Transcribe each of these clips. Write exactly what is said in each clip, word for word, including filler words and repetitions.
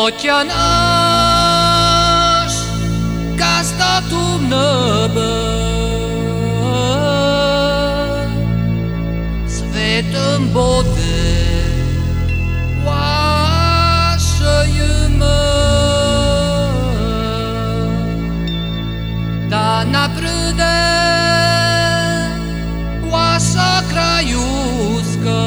Oceanaș, ca statul năbă, Svetom bode, oașă jymă, da na pryde, oasa krajuska,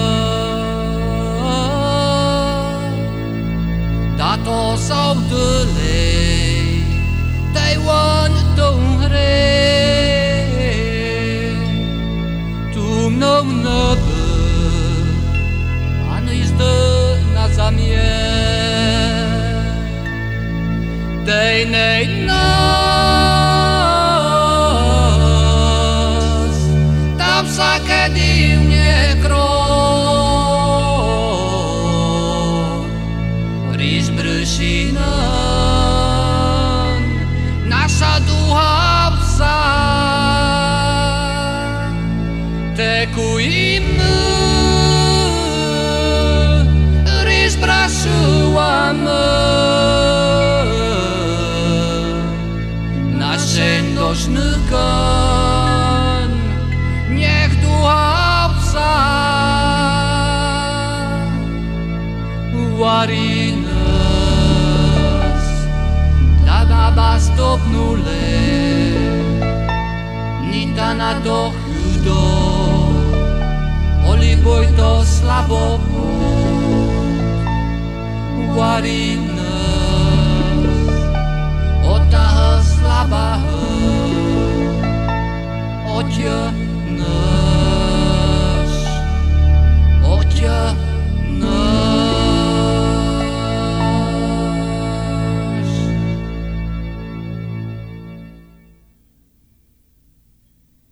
da to saudălei, Taiwan donhre, tu mnou năbă, Dej nej nas, tam vsake divnje krov, riž brši nam, naša duha psa, tekujmy, riž braszułamy. Dożnykan, niech ducha psa wari nas, da baba stopnule, nita na to chudo, oli boj to slabo, wari